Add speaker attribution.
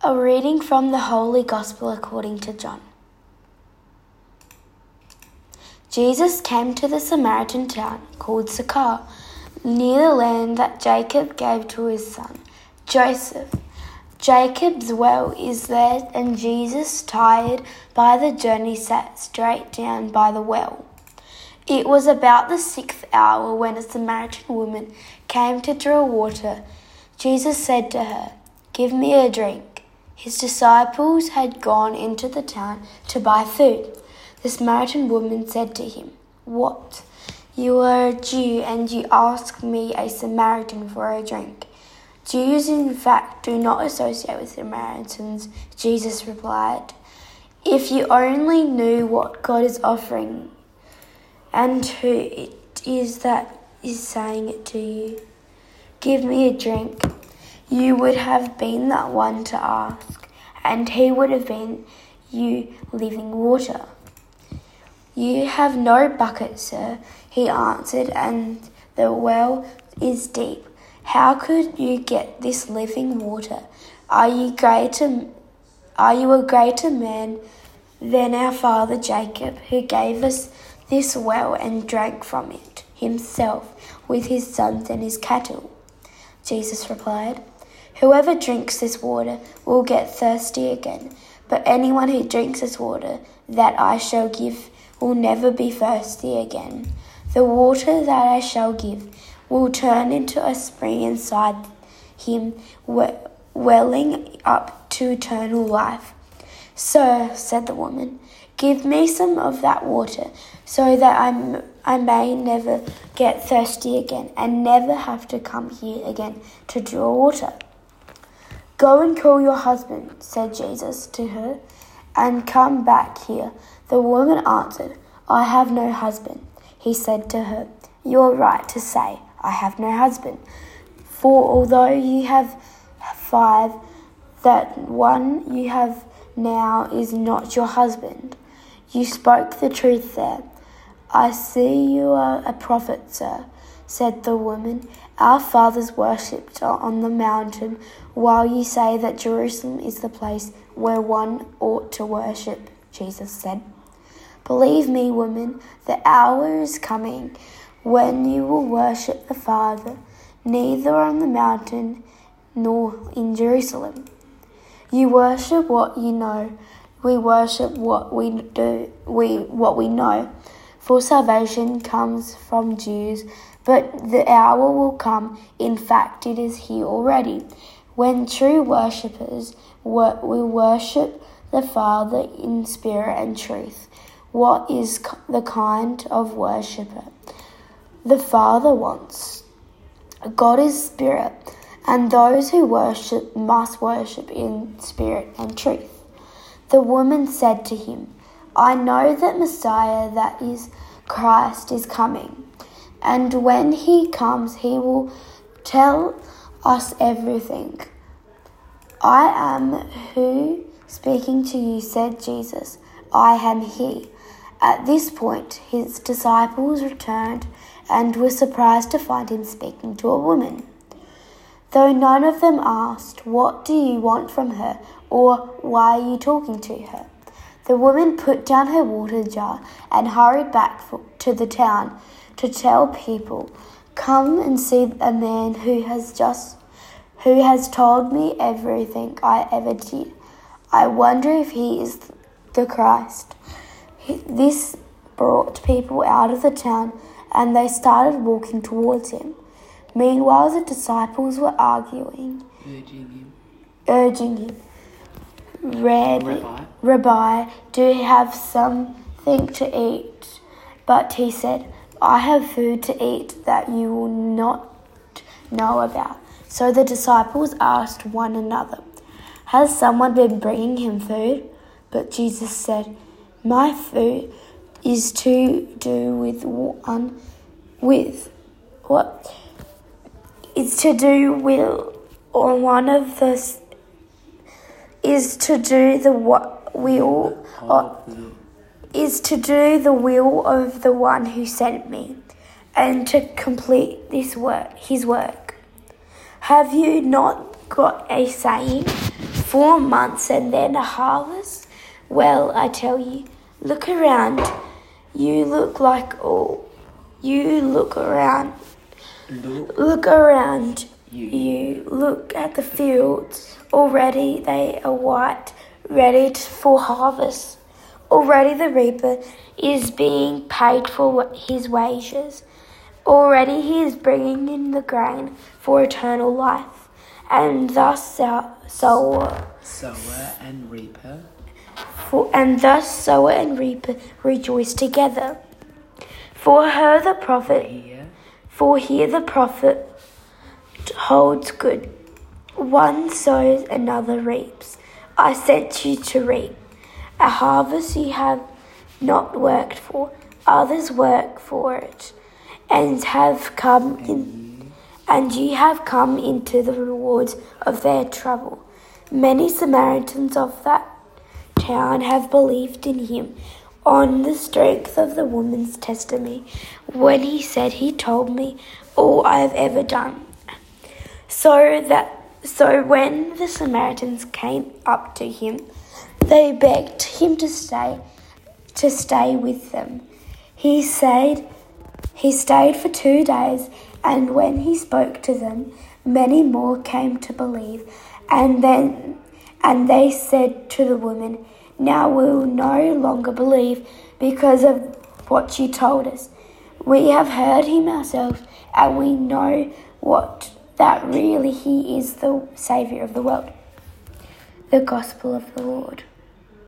Speaker 1: A reading from the Holy Gospel according to John. Jesus came to the Samaritan town called Sychar, near the land that Jacob gave to his son, Joseph. Jacob's well is there, and Jesus, tired by the journey, sat straight down by the well. It was about the 6th hour when a Samaritan woman came to draw water. Jesus said to her, "Give me a drink." His disciples had gone into the town to buy food. The Samaritan woman said to him, "What? You are a Jew and you ask me, a Samaritan, for a drink?" "Jews, in fact, do not associate with Samaritans," Jesus replied. "If you only knew what God is offering and who it is that is saying it to you, 'Give me a drink,' you would have been the one to ask, and he would have been you living water." "You have no bucket, sir," he answered, "and the well is deep. How could you get this living water? Are you a greater man than our father Jacob, who gave us this well and drank from it himself with his sons and his cattle?" Jesus replied, "Whoever drinks this water will get thirsty again, but anyone who drinks this water that I shall give will never be thirsty again. The water that I shall give will turn into a spring inside him, welling up to eternal life." "Sir," said the woman, "give me some of that water so that I may never get thirsty again and never have to come here again to draw water." "Go and call your husband," said Jesus to her, "and come back here." The woman answered, "I have no husband." He said to her, "You are right to say, 'I have no husband,' for although you have 5, that one you have now is not your husband. You spoke the truth there." "I see you are a prophet, sir," said the woman. "Our fathers worshipped on the mountain, while you say that Jerusalem is the place where one ought to worship," Jesus said. "Believe me, woman, the hour is coming when you will worship the Father, neither on the mountain nor in Jerusalem. You worship what you know. We worship what we know, for salvation comes from Jews. But the hour will come, in fact it is here already, when true worshippers will worship the Father in spirit and truth. What is the kind of worshipper the Father wants? God is spirit, and those who worship must worship in spirit and truth." The woman said to him, "I know that Messiah, that is Christ, is coming. And when he comes, he will tell us everything." "I am who speaking to you," said Jesus. "I am he." At this point, his disciples returned and were surprised to find him speaking to a woman. Though none of them asked, "What do you want from her?" or "Why are you talking to her?" The woman put down her water jar and hurried back to the town to tell people, "Come and see a man who has told me everything I ever did. I wonder if he is the Christ." This brought people out of the town, and they started walking towards him. Meanwhile, the disciples were arguing, urging him, Rabbi, do you have something to eat?" But he said, "I have food to eat that you will not know about." So the disciples asked one another, "Has someone been bringing him food?" But Jesus said, "My food is to do with one of the is to do the will of the one who sent me, and to complete his work. Have you not got a saying? 4 months and then a harvest? Well, I tell you, look around. You look around. You look at the fields. Already they are white, ready for harvest. Already the reaper is being paid for his wages. Already he is bringing in the grain for eternal life. And thus sower and reaper rejoice together. For here the prophet holds good. One sows, another reaps. I sent you to reap a harvest you have not worked for. Others work for it, and you have come into the rewards of their trouble. Many Samaritans of that town have believed in him on the strength of the woman's testimony, when he said, he told me all I have ever done. So when the Samaritans came up to him, they begged him to stay with them. He stayed for 2 days, and when he spoke to them, many more came to believe. And they said to the woman, now we will no longer believe because of what you told us. We have heard him ourselves, and we know that really he is the Saviour of the world. The Gospel of the Lord.